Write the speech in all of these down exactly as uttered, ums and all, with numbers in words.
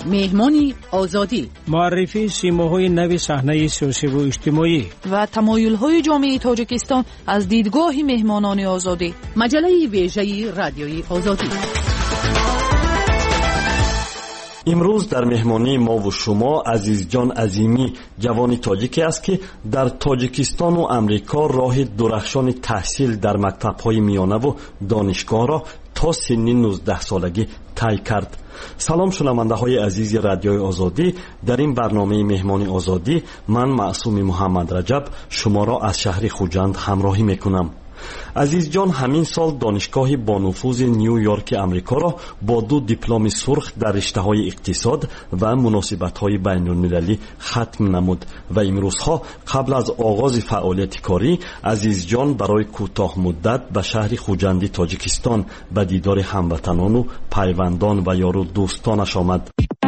مهمانی آزادی، معرفی سیماهای نو صحنه سیاسی و اجتماعی و تمایل‌های جامعه تاجیکستان از دیدگاه مهمانان آزادی. مجله ویژه رادیوی آزادی. امروز در مهمانی ما و شما عزیز جان عظیمی جوانی تاجیکی است که در تاجیکستان و امریکا راه درخشان تحصیل در مکتب‌های میانه و دانشگاه را تا سن نوزده سالگی طی کرد. سلام شنونده های عزیز رادیوی آزادی، در این برنامه مهمانی آزادی من معصوم محمد رجب شما را از شهر خوجند همراهی میکنم. عزیز جان همین سال دانشگاه با نفوذ نیویورک امریکا را با دو دیپلم سرخ در رشته‌های اقتصاد و مناسبت‌های بین‌المللی ختم نمود و امروزها قبل از آغاز فعالیت کاری عزیز جان برای کوتاه مدت به شهر خوجند تاجیکستان به دیدار هموطنان و پیوندان و یار و دوستانش آمد.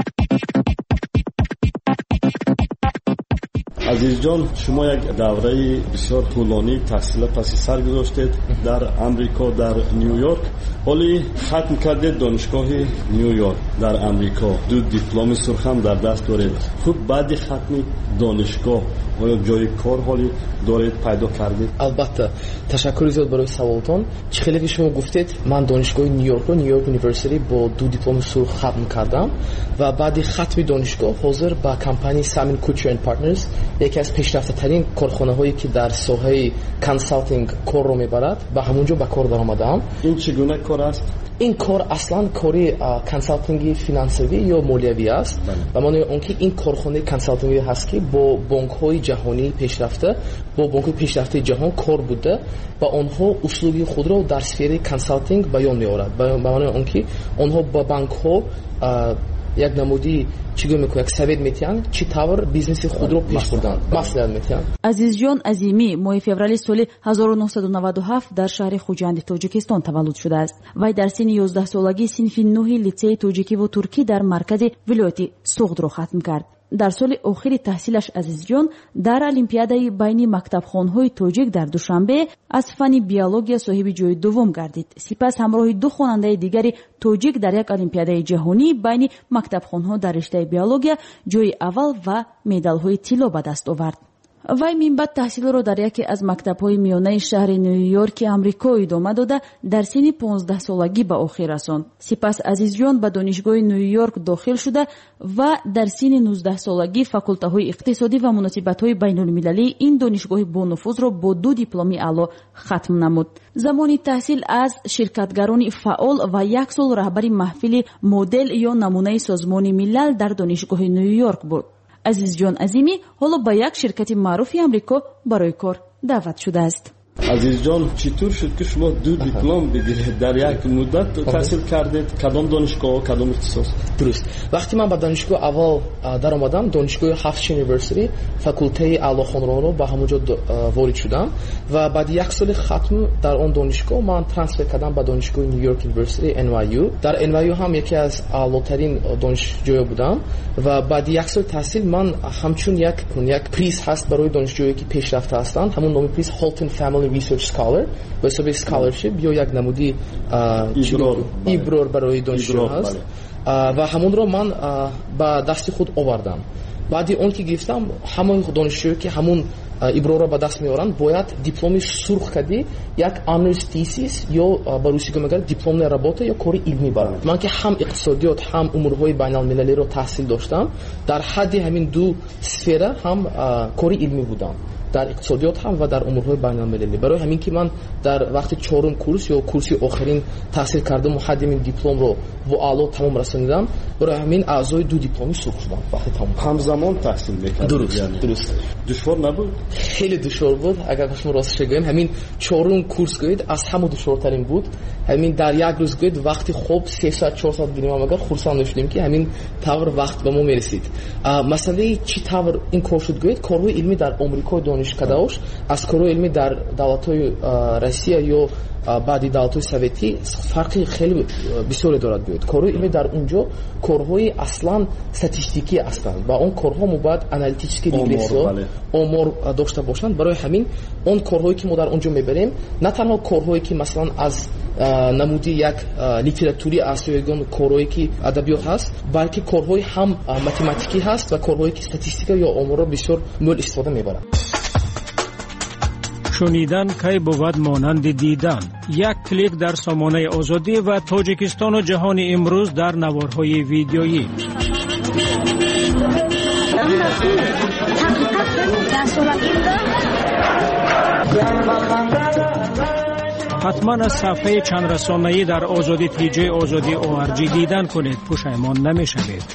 عزیز جان، شما یک دوره بسیار طولانی تحصیل پس سر گذاشتید در امریکا، در نیویورک. ولی ختم کردید دانشگاه نیویورک در امریکا، دو دیپلم سرخ هم در دست دارید. خود بعد ختم دانشگاه آیا جای کار حالی دارید پیدا کردید؟ البته. تشکر زیاد برای سوالتون. چه خیلی که شما گفتید من دانشگاه نیویورک رو نیویورک یونیورسیتی با دو دیپلم سرخ ختم کردم و بعد ختم دانشگاه حاضر با کمپانی سامین کوچر اند پارتنرز، یکی از پیشرفته ترین کارخانه هایی که در ساحه کنسالتینگ کار رو میبرد، به همونجا به کار در آمدم. این چگونه کار است؟ این کار اصلا کاری کنسالتینگی فینانسوی یا مالیوی است. و معنی اون که این کارخانه کنسالتینگی هست که با بانک های جهانی پیشرفته، با بانک های پیشرفته جهان کار بوده و آنها اسلوب خود را در سفره کنسالتینگ بیان می‌آورد. به معنی اون که آنها با بانک ها یک نمودی چیگو میکنه، یک سوید میتین چی طور بیزنس خود رو پیش بردن مسئله میتین. عزیز جان عظیمی ماه فوریه سال هزار و نهصد و نود و هفت در شهر خوجند تاجیکستان تولد شده است. وی در سن یازده سالگی صنف نه لیسه تاجیکی و ترکی در مرکز ولایت سوغد را ختم کرد. در سال آخر تحصیلش عزیز جان در المپیادای بین مکتبخانه‌های تاجیک در دوشنبه از فن بیولوژی صاحب جای دوم گردید. سپس همراه دو خواننده دیگری تاجیک در یک المپیادای جهانی بین مکتبخانه‌ها در رشته بیولوژی جای اول و مدال‌های طلا به دست آورد. وی من بعد تحصیل را در یکی از مکتب‌های میانه شهر نیویورک آمریکا ادامه داده در سن پانزده سالگی به آخر رساند. سپس عزیز جان به دانشگاه نیویورک داخل شده و در سن نوزده سالگی فاکولته اقتصادی و مناسبت‌های بین‌المللی این دانشگاه با نفوذ را با دو دیپلم اعلی ختم نمود. زمان تحصیل از شرکتگران فعال و یک سال رهبری محفل مدل یا نمونه سازمان ملل در دانشگاه نیویورک بود. عزیز جان عظیمی حالا با یک شرکت معروف آمریکا برای کار دعوت شده است. عزیز جان، چطور شد که شما دو دیپلم بگیرید در یک مدت تحصیل کردید؟ کدام دانشگاه و کدام اختصاص؟ درست. وقتی من به دانشگاه اول در آمدم، دانشگاه هافشین یونیورسیتی، فاکولته اعلی خانرانی رو به همونجا وارد شدم و بعد یک سال ختم در آن دانشگاه من ترانسفر کردم به دانشگاه نیویورک یونیورسیتی ان وای یو. در ان وای یو هم یکی از اعلاترین دانشجوها بودم و بعد یک سال تحصیل من همچون یک یک پریز هست برای دانشجویی که پیشرفته هستند، همون نام پریز هالتون فامیلی ریسرچ اسکالر به حساب اسکالرشیپ یا یک نمودی ایبرور برای دانشجو هست و همون رو من با دست خود آوردم. بعدی اون که گرفتم همون دانشجویی که همون ایبرور را به دست میارند باید دیپلم سرخ کردی یک آنرز تیسیس یا به روسی که میگن دیپلم رابطه یا کاری علمی برند. من که هم اقتصادیات هم امورهای بین‌المللی رو تحصیل داشتم، در حد همین دو سفره هم کاری علمی بودم، در اقتصادیات هم و در امورهای بین‌المللی. برای همین که من در وقت چهارم کورس یا کورسی آخرین تحصیل کردم و حد این دیپلم رو و اعلا تمام رسوندم، برای همین اعضای دو دیپلمی سرخ شدم وقتی تمام. همزمان تحصیل می‌کردید؟ درست یعنی درست. دشوار نبود؟ خیلی دشوار بود. اگر شما راستش بگم همین چهارم کورس گوید از همه دشوارترین بود. همین در یک روز گوید وقتی خوب سه ساعت چهار ساعت بودیم اگر خرسند شدیم که همین طور وقت به ما میرسید. مسئله چی طور این کار شد گوید کارهای علمی در آمریکا دانش донишкадаош аз корҳои илмӣ дар давлатҳои Россия ё баъди давлатҳои советӣ фарқи хеле бисёре дорад биёд. Корҳои илмӣ дар унҷо корҳои аслан статистикӣ ҳастанд ва он корҳо мубояд аналитически регрессиё омор дошта бошанд. Барои ҳамин он корҳое ки мо дар унҷо мебарем на танҳо корҳое ки масалан аз намуди як литератури аст ё ягон корҳое ки адабиёт ҳаст, балки корҳои ҳам математикӣ ҳаст ва корҳое ки статистика ё оморро бисёр мӯл истифода мебаранд. шунидан кай бувад монанди дидан. Як клик дар сомонаи озодӣ ва Тоҷикистону ҷаҳони имрӯз дар наворҳои видеоӣ. ҳатман аз сафҳаи чандрасонаӣ дар озодӣ тиҷаи озодӣ о ар ҷи дидан кунед, пушаймон намешавед.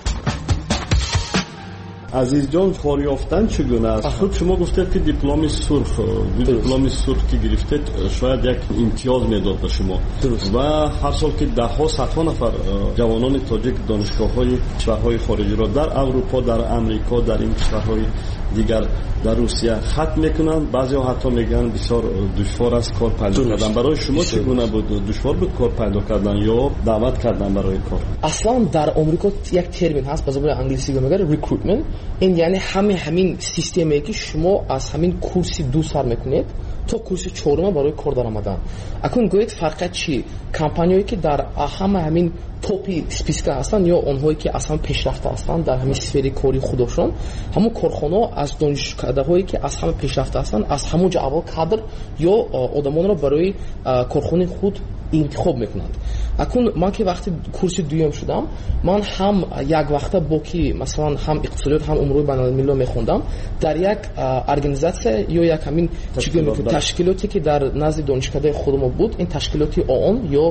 азизҷон, кор ёфтан чӣ гуна аст? Худ шумо гуфтед ки дипломи сурх, дипломи сурх ки гирифтед шояд як имтиёз медод ба шумо ва ҳар сол ки даҳҳо садҳо нафар ҷавонони тоҷик донишгоҳҳои кишварҳои хориҷиро дар Аврупо, дар Амрико, дар ин кишварҳои дигар, дар Русия хат мекунанд. Баъзеҳо ҳатто мегӯянд бисёр душвор аст кор пайдо кардан. Барои шумо чӣ гуна буд? Душвор буд кор пайдо кардан ё даъват кардан барои кор? Аслан дар Омрико як термин ҳаст ба забони англисӣ мегӯяд recruitment. ин яъне ҳамин ҳамин системае ки шумо аз ҳамин курси ду сар мекунед то курси чорума барои кор даромадан. Акун гӯед фарқа чӣ? Компаниҳое ки дар ҳама ҳамин топи списка ҳастанд ё онҳое ки аз ҳама пешрафта ҳастанд дар ҳамин сфери кори худошон, ҳамон корхонаҳо аз донишкадаҳое ки аз ҳама пешрафта ҳастанд аз ҳамонҷо аввал кадр ё одамонро барои корхонаи худ интихоб мекунанд. Акун ман ки вақти курси дуюм шудам, ман ҳам як вақта бо ки масалан ҳам иқтисодиёт ҳам умурҳои байналмилалӣ мехондам дар як организация ё як ҳамин ташкилоте ки дар назди донишкадаи худмо буд, ин ташкилоти ООН ё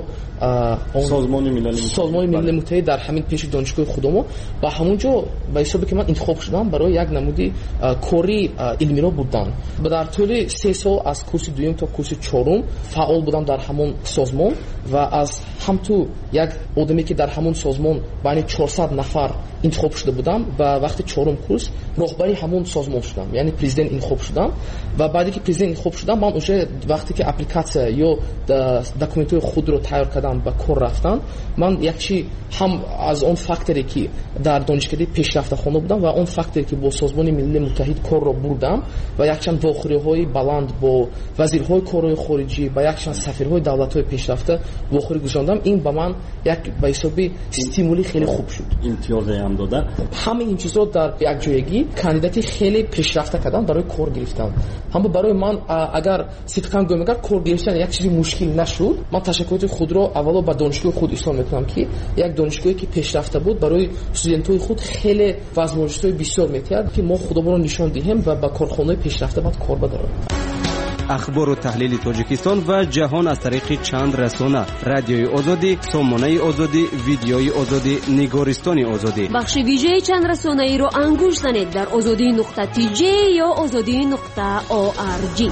созмони милали созмони милали муттаҳид дар ҳамин пеши донишгоҳи худмо ба ҳамонҷо ба ҳисобе ки ман интихоб шудам барои як намуди кори илмиро будан. Дар тӯли се сол аз курси дуюм то курси чорум фаъол будам дар ҳамон созмон ва аз ҳамту як одаме ки дар ҳамон созмон байни чорсад нафар интихоб шуда будам ва вақти чорум курс роҳбари ҳамон созмон шудам, яъне президент интихоб шудам ва баъде ки президент интихоб шудам ман уже вақте ки апликатсия ё документҳои худро тайёр кардам ба кор рафтан, ман якчи ҳам аз он факторе ки дар донишкадаи пешрафтахона будам ва он факторе ки бо созмони милали муттаҳид корро бурдам ва якчанд вохӯриҳои баланд бо вазирҳои корҳои хориҷӣ ба якчанд сафирҳои давлатҳои пешрафта вохӯрӣ гузарондам, ин ба ман як ба ҳисоби стимули хеле хуб шуд. имтиёзе ҳам дода. ҳамаи ин чизро дар якҷоягӣ кандидати хеле пешрафта кардам барои кор гирифтан. ҳама барои ман агар сидқан гӯем, агар кор гирифтан як чизи мушкил нашуд, ман ташаккуроти худро аввало ба донишгоҳи худ изҳор мекунам ки як донишгоҳе ки пешрафта буд барои студентҳои худ хеле возможностҳои бисёр метиҳад ки мо худобонро нишон диҳем ва ба корхонаҳои пешрафта баъд кор бадорем. ахбору таҳлили Тоҷикистон ва ҷаҳон аз тариқи чанд расона: радиои озодӣ, сомонаи озодӣ, видеои озодӣ, нигористони озодӣ. бахши вижеи чанд расонаиро ангуш занед дар озодӣ нуқта ти ҷе ё озодӣ нуқта о ар ҷи.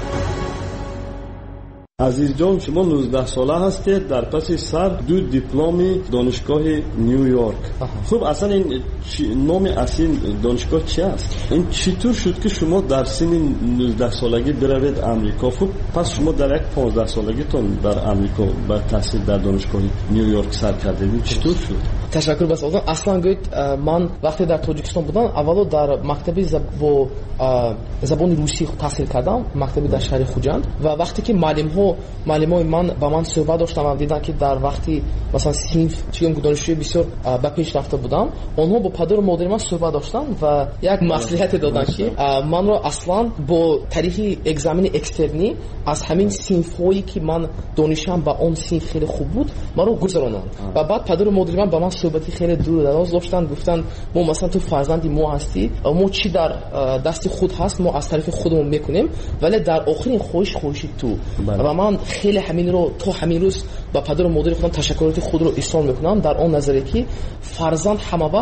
азизҷон, шумо нуздаҳ сола ҳастед, дар паси сар ду дипломи донишгоҳи Нью Йорк. Хуб, аслан ин номи асли донишгоҳ чи аст? Ин чӣ тур шуд ки шумо дар синни нуздаҳ солагӣ биравед Амрико? Хуб, пас шумо дар як понздаҳ солагитон дар Амрико ба таҳсил дар донишгоҳи Нью Йорк сар кардед. Ин чӣ тур шуд? ташаккур ба суолатон. Аслан гӯед ман вақте дар Тоҷикистон будам, аввало дар мактаби бо забони русӣ таҳсил кардам, мактаби дар шаҳри Хуҷанд ва вақте ки маълимҳо маълимои ман ба ман суҳбат доштам ва дидам ки дар вақти масалан синф чигам донишҷӯи бисёр ба пеш рафта будам, онҳо бо падару модари ман суҳбат доштанд ва як маслиҳате доданд ки манро аслан бо тариқи экзамини экстернӣ аз ҳамин синфҳое ки ман донишам ба он синф хеле хуб буд маро гузаронанд ва баъд падару модари ман ба ман суҳбати хеле дур дароз доштанд, гуфтанд мо масалан ту фарзанди мо ҳастӣ, мо чӣ дар дасти худ ҳаст мо аз тарафи худмон мекунем, вале дар охирин хоҳиш хоҳиши ту. ва ман хеле ҳаминро то ҳамин рӯз ба падару модари худам ташаккуроти худро изҳор мекунам дар он назарие ки фарзанд ҳама вақт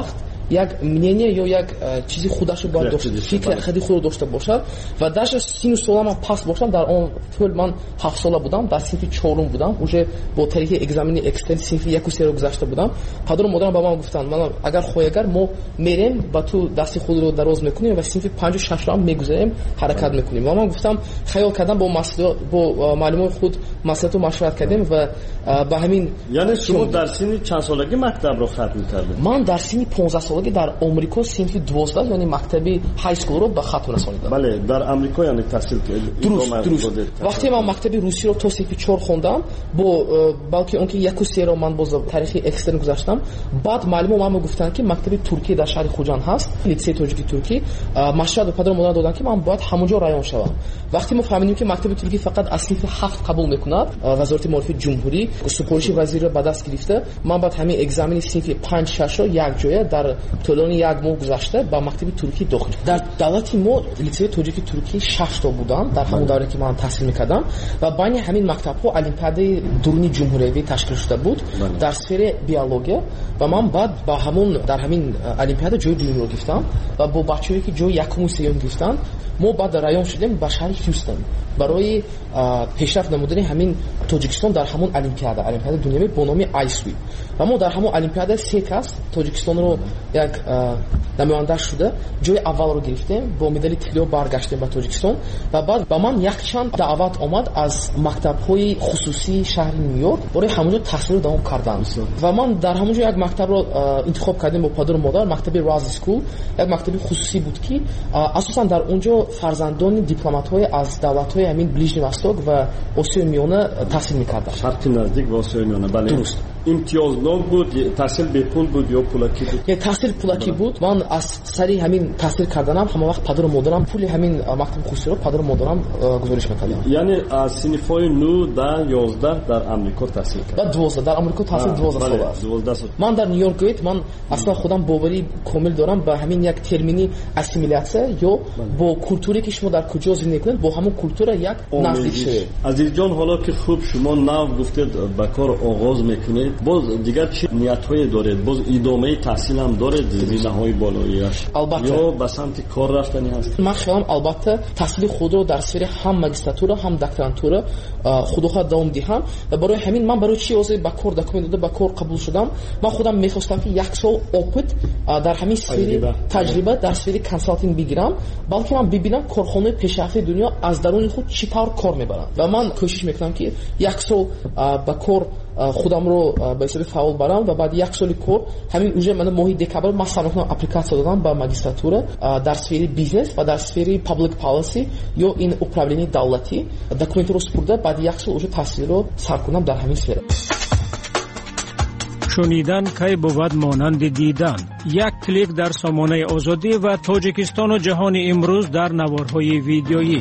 як мнение ё як чизи худашо бояд дошт фикр хади худ дошта бошад ва даже сину солама пас бошам дар он тӯл ман ҳафт сола будам дар синфи чорум будам уже бо тариқи экзамени экстен синфи яку серо гузашта будам падару модарам ба ман гуфтанд ман агар хоҳӣ агар мо мерем ба ту дасти худро дароз мекунем ва синфи панҷу шашро ҳам мегузарем ҳаракат мекунем ва ман гуфтам хаёл кардам бо маслиҳат бо маълимои худ маслиҳату машварат кардем ва ба ҳамин яъне шумо дар синни чанд солагӣ мактабро хатм кардед? ман дар синни понздаҳ солагӣ дар омрико синфи дувоздаҳ яъне мактаби ҳайскулро ба хатм расонидам. бале дар амрико яъне таҳсил кардед? вақте ман мактаби русиро то синфи чор хондам бо балки он ки яку серо ман боз таърихи экстерн гузаштам баъд маълимо ман гуфтанд ки мактаби туркӣ дар шаҳри хуҷанд ҳаст литсеи тоҷики туркӣ машварат ба падару модар доданд ки ман бояд ҳамонҷо раён шавам. вақте мо фаҳмидем ки мактаби туркӣ фақат аз синфи ҳафт қабул мекунад вазорати маорифи ҷумҳурӣ супориши вазирро ба даст гирифта ман баъд ҳамин экзамени синфи панҷ шашро як ҷоя дар тӯлони як моҳ гузашта ба мактаби туркӣ дохил. дар давлати мо литсеи тоҷики туркӣ шашто буданд дар ҳамон давре ки ман таҳсил мекардам ва байни ҳамин мактабҳо олимпиадаи дуруни ҷумҳуриявӣ ташкил шуда буд дар сфераи биология ва ман баъд ба ҳамон дар ҳамин олимпиада ҷои дуюмро гирифтам ва бо бачаҳое ки ҷои якуму сеюм гирифтанд мо баъд раён шудем ба шаҳри ҳюстон барои пешрафт намудани ҳамин тоҷикистон дар ҳамон олимпиада олимпиадаи дуниявӣ бо номи айсвип ва мо дар ҳамон олимпиада се кас тоҷикистонро як намоянда шуда ҷои аввалро гирифтем бо медали тилло баргаштем ба тоҷикистон ва баъд ба ман якчанд даъват омад аз мактабҳои хусусии шаҳри ню-йорк барои ҳамонҷо таҳсилро давом кардан ва ман дар ҳамонҷо як мактабро интихоб кардем бо падару модар мактаби Razi School як мактаби хусусӣ буд ки асосан дар онҷо фарзандони дипломатҳои аз давлатҳои ҳамин ближний восток ва осиёи миёна таҳсил мекарданд. шарқи наздик ва осиёи миёна. бале дуруст. имтиёзнок буд, таҳсил бепул буд ё пулакӣ буд? Як таҳсил пулакӣ буд. Ман аз сари ҳамин таҳсил карданам ҳама вақт падару модарам пули ҳамин мактаби хусусиро падару модарам гузориш мекардам. Яъне аз синфҳои нӯ да ёздаҳ дар амрико таҳсил кард. Ба двоздаҳ дар амрико таҳсил двоздаҳ сол аст. Ман дар Нью-Йорк гӯед ман асла худам бовари комил дорам ба ҳамин як термини ассимилятсия ё бо культуре ки шумо дар куҷо зиндагӣ мекунед бо ҳамон культура як наздик шавед. азизҷон ҳоло ки хуб шумо нав гуфтед ба кор оғоз мекунед боз дигар чӣ ниятҳое доред? боз идомаи таҳсил ҳам доред зинаҳои болоиаш? Албатта. ё ба самти кор рафтани ҳаст? ман хиёлам албатта таҳсили худро дар сфераи ҳам магистратура ҳам докторантура худоҳо давом диҳам ва барои ҳамин ман барои чӣ озӣ ба кор документ дода ба кор қабул шудам. Ман худам мехостам ки як сол опит дар ҳамин сфери таҷриба дар сфери консалтинг бигирам балки ман бибинам корхонаи пешрафти дунё аз даруни худ чӣ тавр кор мебаранд ва ман кӯшиш мекунам ки як сол ба кор худамро ба ҳисоби фаъол барам ва баъди як соли кор ҳамин уже мана моҳи декабр ман сабр мекунам аппликатсия додам ба магистратура дар сфери бизнес ва дар сфери public policy ё ин управлении давлатӣ документро супурда баъди як сол уже таҳсилро сар кунам дар ҳамин сфера. шунидан кай бувад монанди дидан. Як клик дар сомонаи озодӣ ва Тоҷикистону ҷаҳони имрӯз дар наворҳои видеоӣ.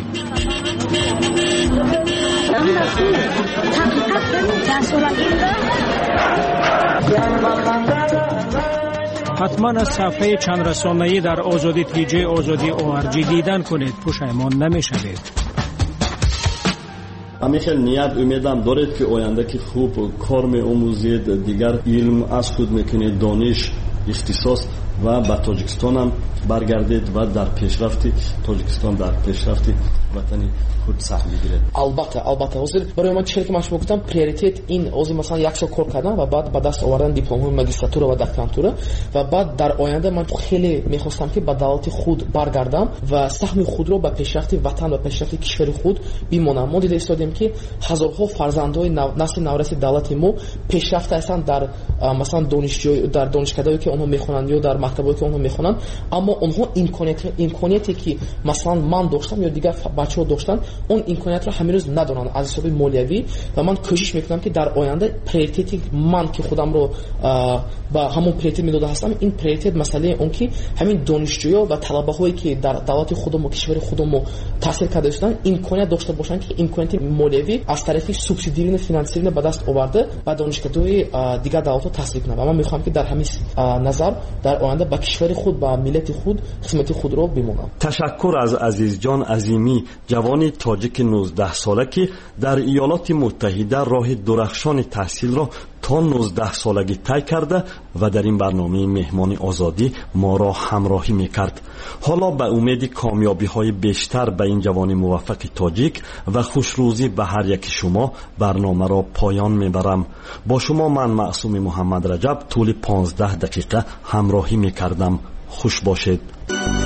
ҳатман аз сафҳаи чандрасонаӣ дар озодӣ тиҷаи озодӣ о ар ҷи дидан кунед, пушаймон намешавед. ҳамеша ният умедам доред ки оянда ки хуб кор меомӯзед, дигар илм аз худ мекунед, дониш, ихтисос ва ба Тоҷикистонам баргардед ва дар пешрафти Тоҷикистон дар пешрафти ватани худ саҳм бигиред. албатта албатта ҳозир барои ман чире ки ман шумо гуфтам приоритет ин ҳозир масалан як сол кор кардан ва баъд ба даст овардан дипломҳои магистратура ва докторантура ва баъд дар оянда ман хеле мехостам ки ба давлати худ баргардам ва саҳми худро ба пешрафти ватан ва пешрафти кишвари худ бимонам. мо дида истодем ки ҳазорҳо фарзандҳои насли навраси давлати мо пешрафта ҳастанд дар масалан донишҷӯ дар донишкадае ки онҳо мехонанд ё дар мактабое ки онҳо мехонанд, аммо онҳо имконияте ки масалан ман доштам ё дигар бачаҳо доштанд он имкониятро ҳамирӯз надоранд аз ҳисоби молиявӣ ва ман кӯшиш мекунам ки дар оянда приоритети ман ки худамро ба ҳамон приоритет медода ҳастам ин приоритет масъалаи он ки ҳамин донишҷӯё ва талабаҳое ки дар давлати худмо кишвари худмо таҳсил карда истоданд имконият дошта бошанд ки имконияти молиявӣ аз тарафи субсидирование финансирование ба даст оварда ба донишгаҳои дигар давлатҳо таҳсил кунанд ва ман мехоҳам ки дар ҳамин назар дар оянда ба кишвари худ ба миллати худ хизмати худро бимонам. ташаккур аз азизҷон азимӣ جوانی تاجیک نوزده ساله که در ایالات متحده راه درخشان تحصیل را تا نوزده سالگی طی کرده و در این برنامه مهمان آزادی ما را همراهی میکرد. حالا به امید کامیابی های بیشتر به این جوان موفق تاجیک و خوشروزی به هر یک شما برنامه را پایان میبرم. با شما من معصوم محمد رجب طول پانزده دقیقه همراهی میکردم. خوش باشید.